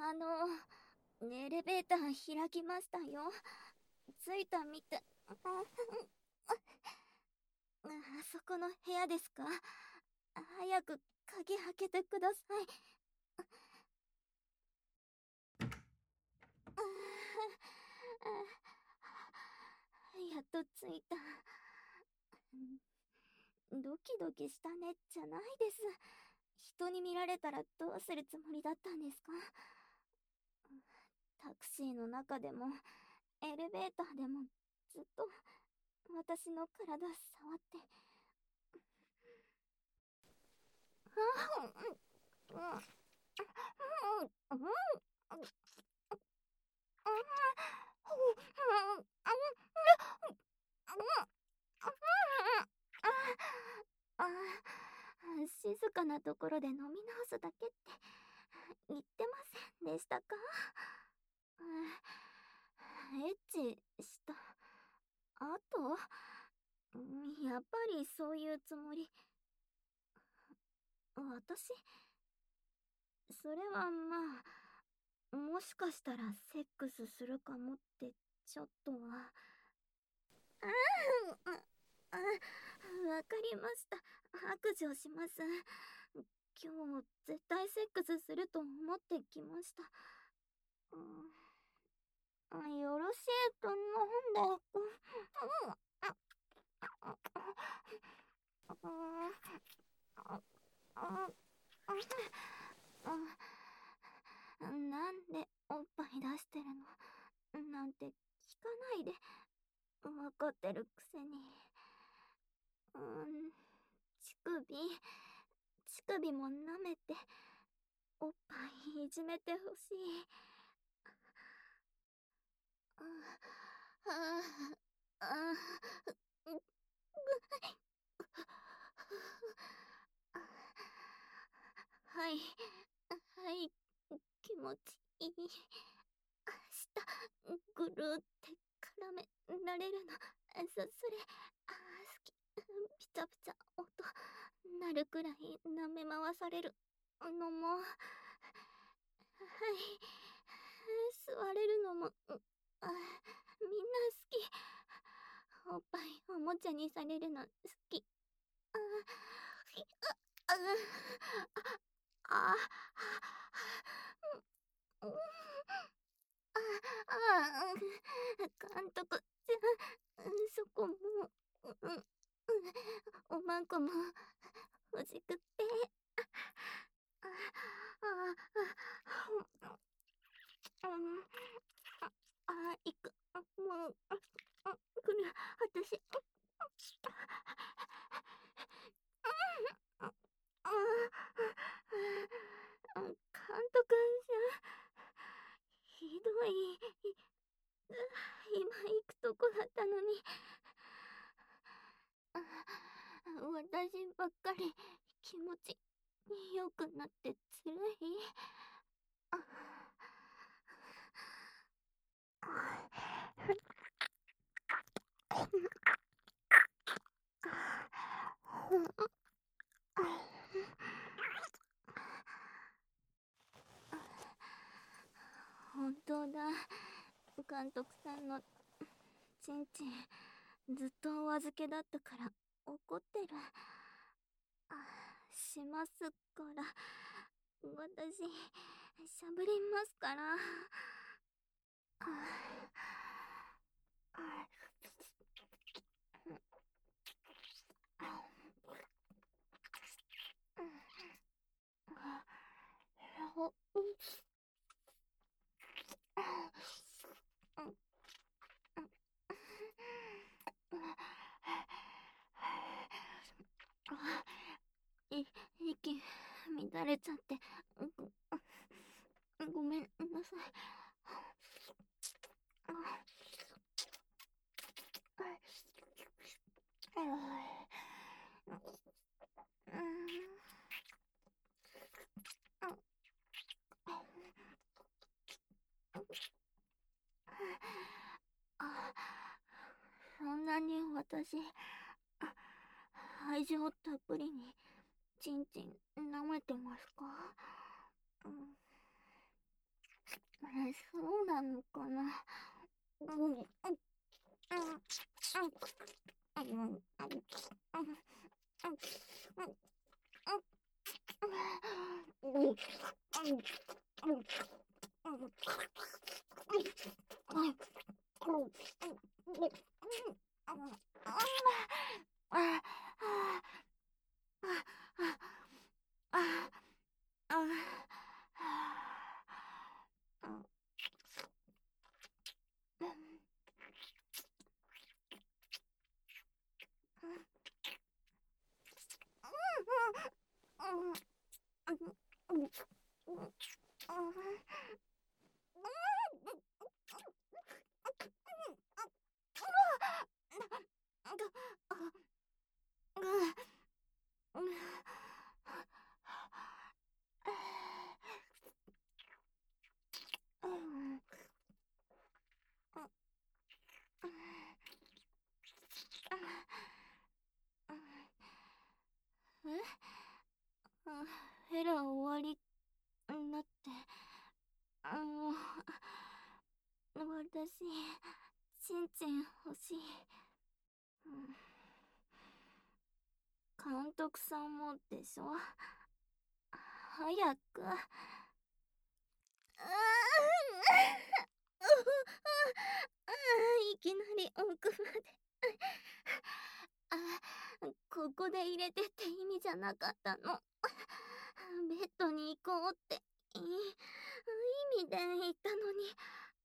エレベーター開きましたよ。着いたみたい。あそこの部屋ですか？早く鍵開けてください。やっと着いた。ドキドキしたねじゃないです。人に見られたらどうするつもりだったんですか？タクシーの中でもエレベーターでもずっと私の体触って。静かなところで飲み直すだけって言ってませんでしたか？エッチした後、やっぱりそういうつもり。私、それはまあ、もしかしたらセックスするかもってちょっとは。わかりました。白状します。今日絶対セックスすると思ってきました。よろしいと飲んで。なんでおっぱい出してるのなんて聞かないで。わかってるくせに。乳首も舐めて、おっぱいいじめてほしい。はい、はい、気持ちいい。舌、ぐるーって絡められるの。それ、好き。ピチャピチャ音、なるくらい舐め回されるのも、はい、座れるのも、みんな好き。おっぱいおもちゃにされるの好き。あ、あ、あ、あ、監督そこも、おまんこも欲しくって。あ、行く。もう、これ、私、監督じゃ、ひどい。今行くとこだったのに。私ばっかり気持ち良くなってつらい。本当だ。監督さんのちんちんずっとお預けだったから怒ってる。しますから。私、しゃぶりますから。息乱れちゃって、ごめんなさい。そんなに私、愛情たっぷりにちんちん舐めてますか？ そうなのかな。フェラ終わりだって。もう、私、ちんちん欲しい。監督さんもでしょ。早く。いきなり奥まで。ここで入れてって意味じゃなかったの。ベッドに行こうって意味で言ったのに。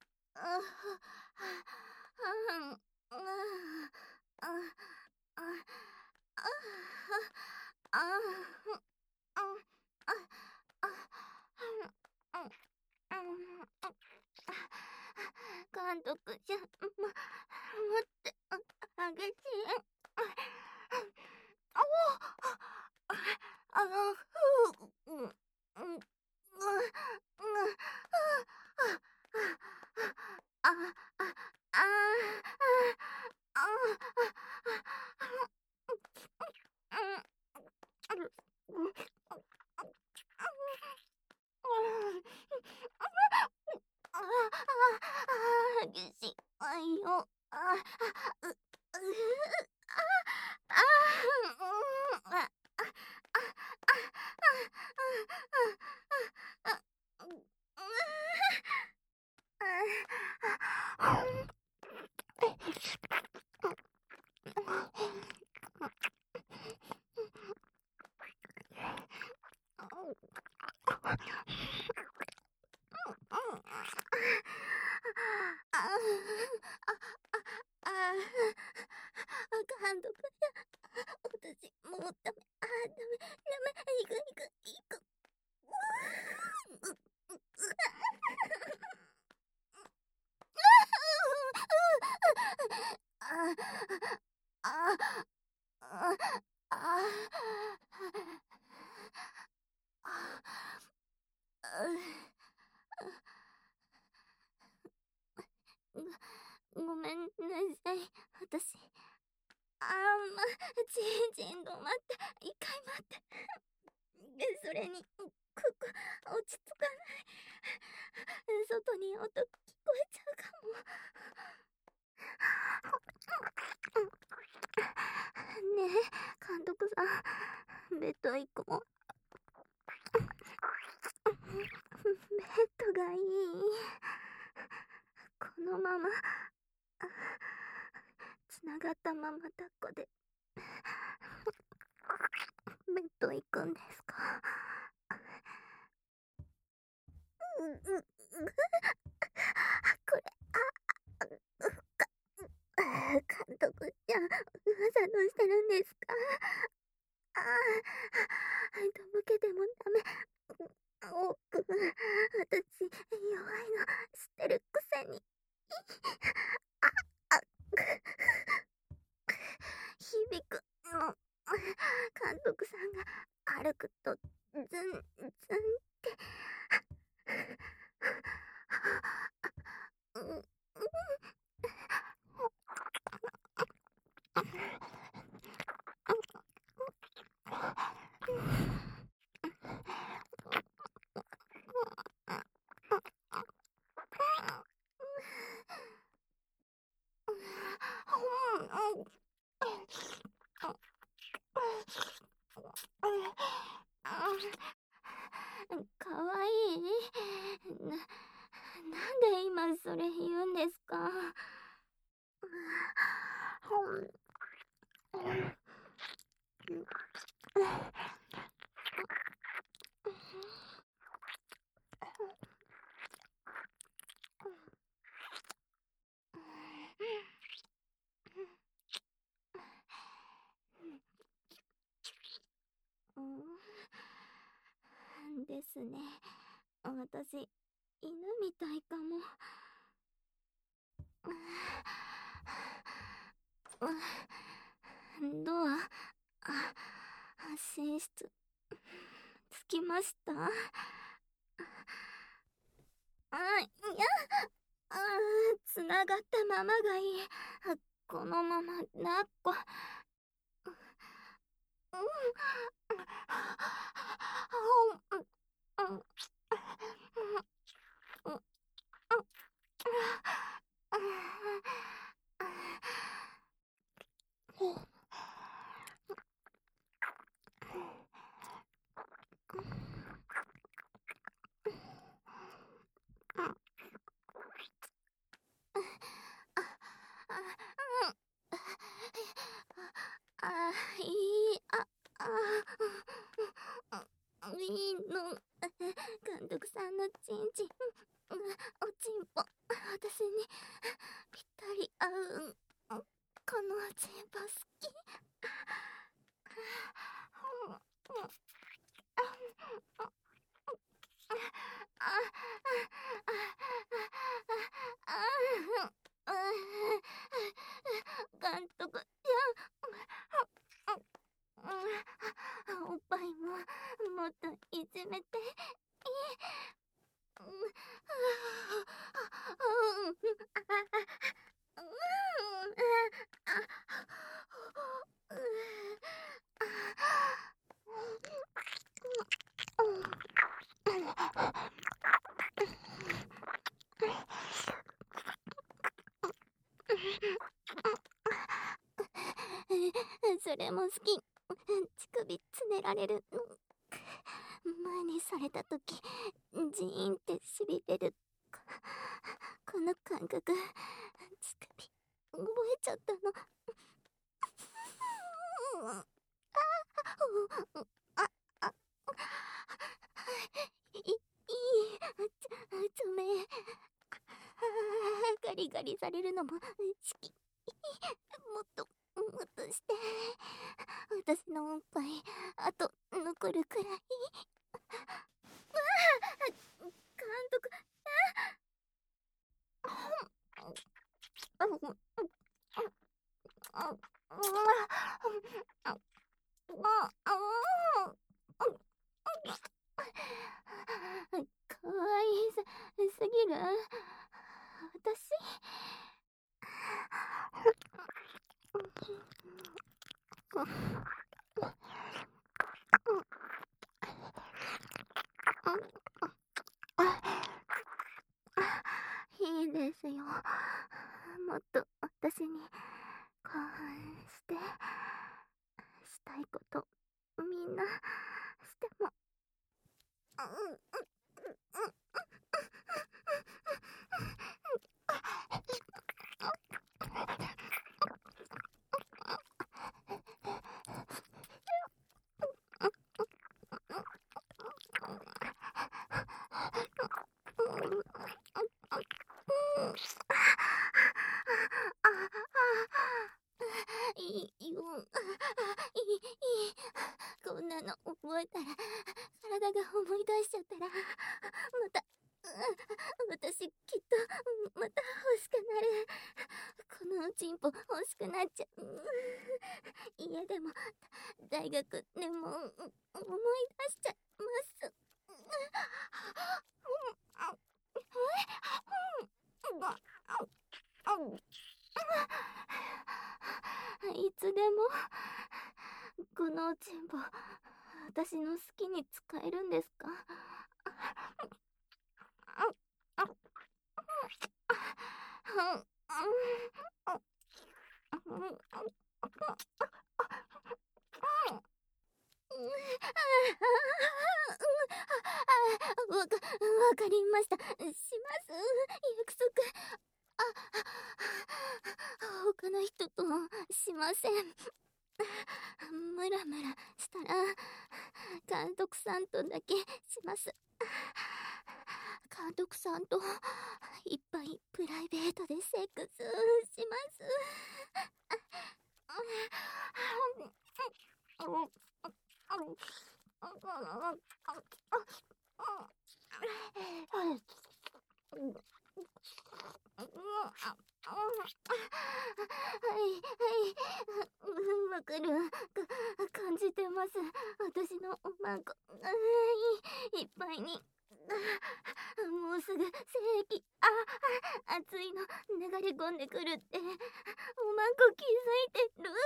監督じゃ、待って、あげし。激しいよ。監督や、私もうダメ、ダメ、行く。ごめんなさい、私。ちんと待って、一回待って。それに、こ落ち着かない。外に音聞こえちゃうかも。ねえ、監督さん、ベッド行こう。ベッドがいい。このまま、つながったまま抱っこで、ベッド行くんですか？これ、監督じゃ、噂どうしてるんですか？とぼけてもダメ。オープン。私、弱いの知ってるくせに。響くの。監督さんが歩くと、ズンって。 かわいい。なんで今それ言うんですか？ですね。私、犬みたいかも。ドア、寝室、着きました？いや、つながったままがいい。このまま抱っこ。いい、いいの。監督さんのチンチン、おちんぽ、私にぴったり合う。このおちんぽ好き。監督ちゃん、おっぱいももっといじめていい？それも好き。乳首つねられるの。前にされたとき、ジーンってしびれる。この感覚、乳首、覚えちゃったの。ちょめ。ガリガリされるのも好き。もっと、もっとして。私のおっぱい、あと残るくらい。監督。かわいすぎる。私いいですよ。もっと私に興奮してしたいことみんなしても。いいよ。こんなの覚えたら体が思い出しちゃったらまた私きっとまた欲しくなる。このチンポ欲しくなっちゃう。家でも大学でも思い出しちゃいます。いつでもこのチンポ私の好きに使えるんですか？ わかりました。します。約束。あ、他の人としません。ムラムラしたら監督さんとだけします。監督さんといっぱいプライベートでセックスします。わかる。感じてます。私のおまんこ、いっぱいに。もうすぐ精液、熱いの流れ込んでくるって、おまんこ気づいてる。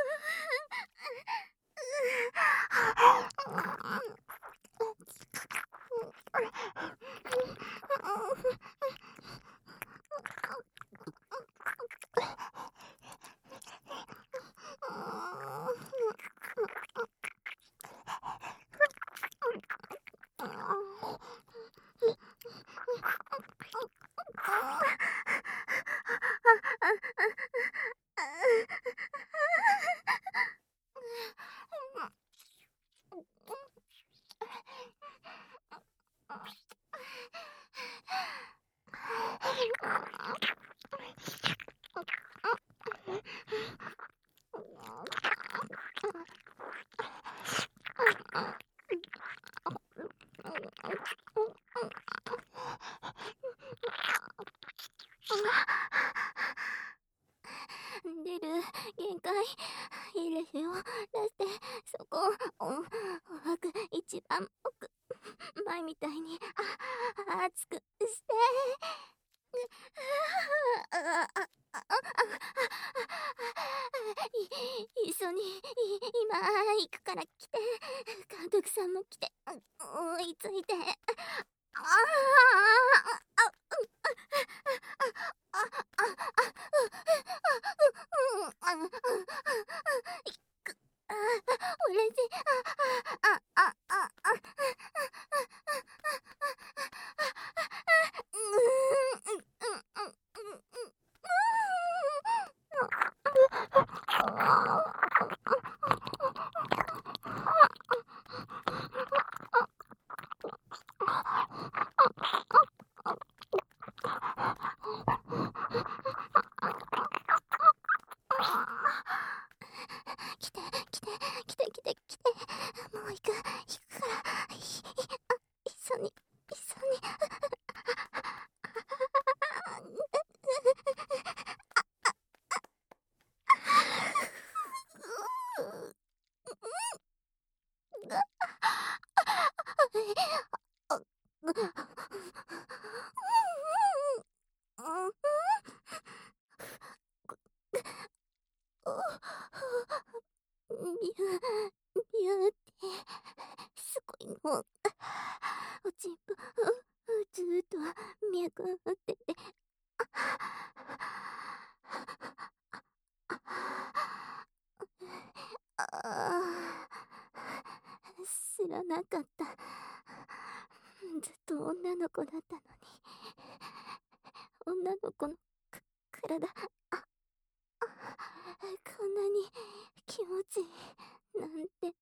出る限界いいですよ。出してそこ奥一番奥前みたいに熱くして一緒に今行くから来て。監督さんも来て追いついて。嬉しい。来て来て来て来て来て。もう行くから一緒にビューってすごいの。おちんぽずーっと脈打ってて。知らなかった。ずっと女の子だったのに。女の子の体、こんなに気持ちいいなんて。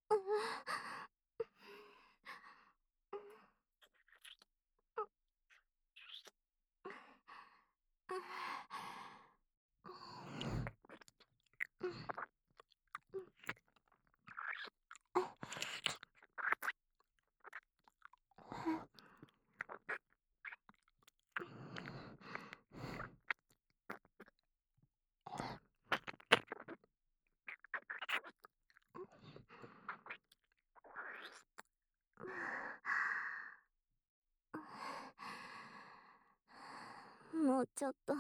もうちょっと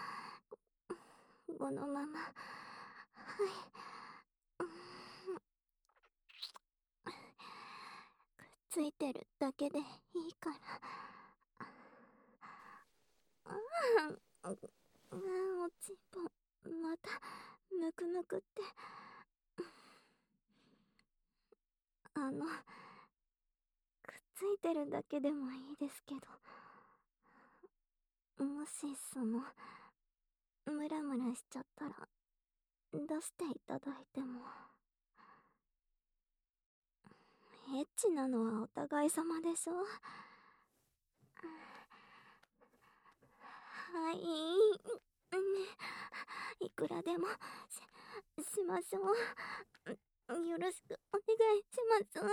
このまま。はい。くっついてるだけでいいから。おちんぽまたムクムクって。 てるだけでもいいですけど、もしムラムラしちゃったら出していただいても。エッチなのはお互い様でしょ。はい、いくらでもしましょう。よろしくお願いします。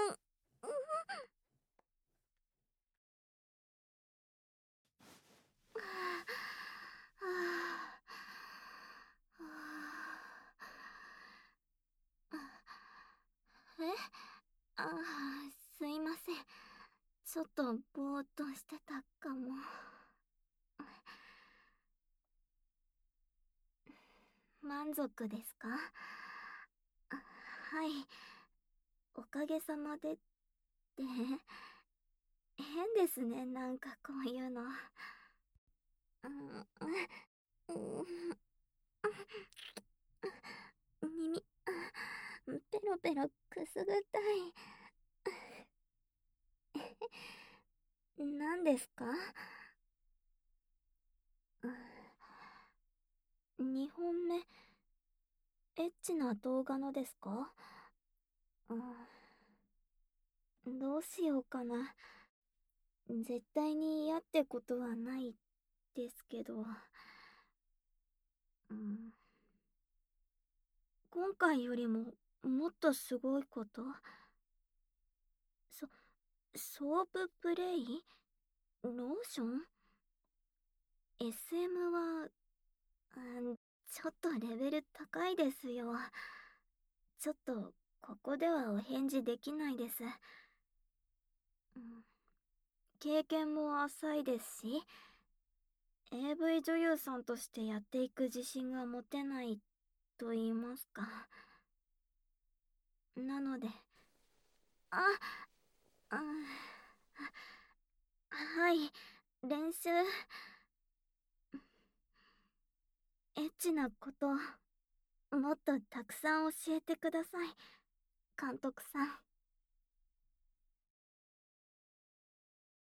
え、すいません。ちょっとぼーっとしてたかも。満足ですか？はい。おかげさまでって、変ですね、なんかこういうの。うん、耳、ペロペロくすぐったい。何ですか？2本目、エッチな動画のですか？どうしようかな。絶対に嫌ってことはないですけど、今回よりももっとすごいこと、そ、ソーププレイ、ローション、 SM は、ちょっとレベル高いですよ。ちょっとここではお返事できないです。経験も浅いですし、AV 女優さんとしてやっていく自信が持てないと言いますか。なので、あ、うん、はい、練習、エッチなこと、もっとたくさん教えてください、監督さん。